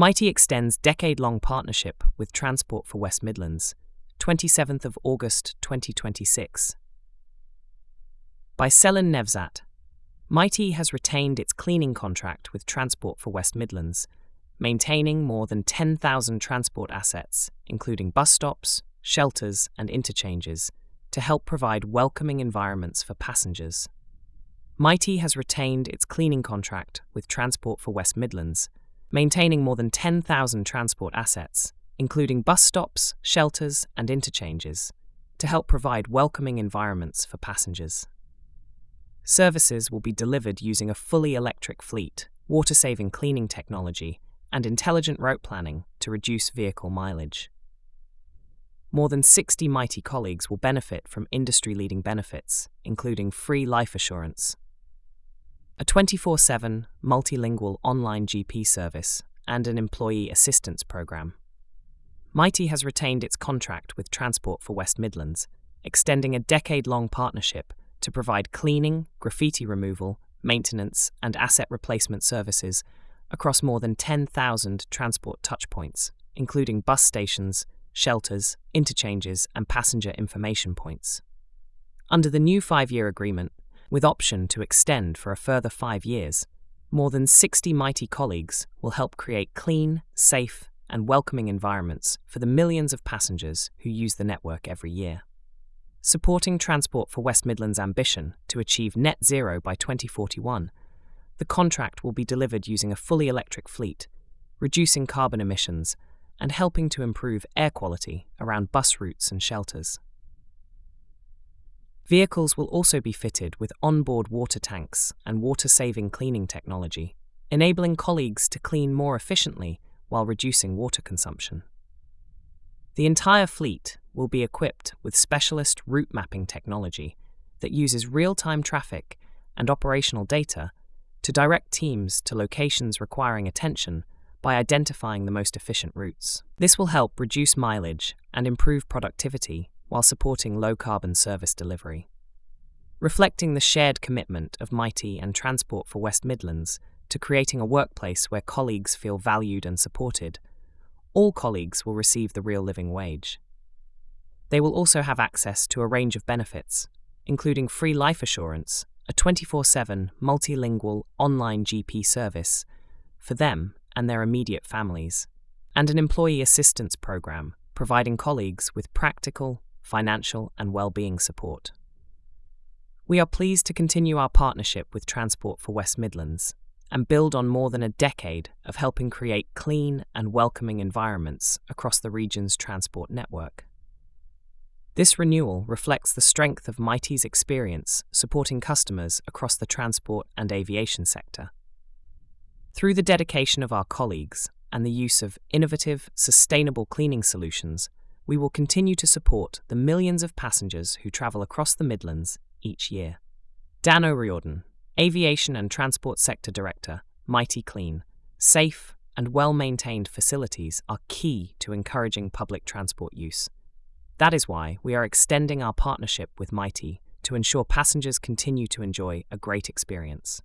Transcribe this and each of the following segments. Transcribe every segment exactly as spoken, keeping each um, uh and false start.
Mitie extends decade-long partnership with Transport for West Midlands, twenty-seventh of August twenty twenty-six. By Selin Nevzat, Mitie has retained its cleaning contract with Transport for West Midlands, maintaining more than ten thousand transport assets, including bus stops, shelters and interchanges, to help provide welcoming environments for passengers. Mitie has retained its cleaning contract with Transport for West Midlands, maintaining more than ten thousand transport assets, including bus stops, shelters and interchanges, to help provide welcoming environments for passengers. Services will be delivered using a fully electric fleet, water-saving cleaning technology, and intelligent route planning to reduce vehicle mileage. More than sixty Mitie colleagues will benefit from industry-leading benefits, including free life assurance, a twenty-four seven multilingual online G P service, and an employee assistance program. Mitie has retained its contract with Transport for West Midlands, extending a decade-long partnership to provide cleaning, graffiti removal, maintenance, and asset replacement services across more than ten thousand transport touchpoints, including bus stations, shelters, interchanges, and passenger information points. Under the new five-year agreement, with option to extend for a further five years, more than sixty Mitie colleagues will help create clean, safe, and welcoming environments for the millions of passengers who use the network every year. Supporting Transport for West Midlands' ambition to achieve net zero by twenty forty-one, the contract will be delivered using a fully electric fleet, reducing carbon emissions and helping to improve air quality around bus routes and shelters. Vehicles will also be fitted with onboard water tanks and water-saving cleaning technology, enabling colleagues to clean more efficiently while reducing water consumption. The entire fleet will be equipped with specialist route mapping technology that uses real-time traffic and operational data to direct teams to locations requiring attention by identifying the most efficient routes. This will help reduce mileage and improve productivity while supporting low-carbon service delivery. Reflecting the shared commitment of Mitie and Transport for West Midlands to creating a workplace where colleagues feel valued and supported, all colleagues will receive the real living wage. They will also have access to a range of benefits, including free life assurance, a twenty-four seven multilingual online G P service for them and their immediate families, and an employee assistance program providing colleagues with practical, financial and well-being support. We are pleased to continue our partnership with Transport for West Midlands and build on more than a decade of helping create clean and welcoming environments across the region's transport network. This renewal reflects the strength of Mitie's experience supporting customers across the transport and aviation sector. Through the dedication of our colleagues and the use of innovative, sustainable cleaning solutions, we will continue to support the millions of passengers who travel across the Midlands each year. Dan O'Riordan, Aviation and Transport Sector Director, Mitie Clean. Safe and well-maintained facilities are key to encouraging public transport use. That is why we are extending our partnership with Mitie to ensure passengers continue to enjoy a great experience.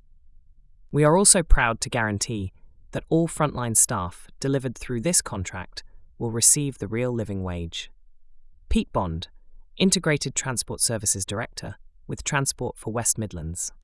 We are also proud to guarantee that all frontline staff delivered through this contract will receive the real living wage. Pete Bond, Integrated Transport Services Director with Transport for West Midlands.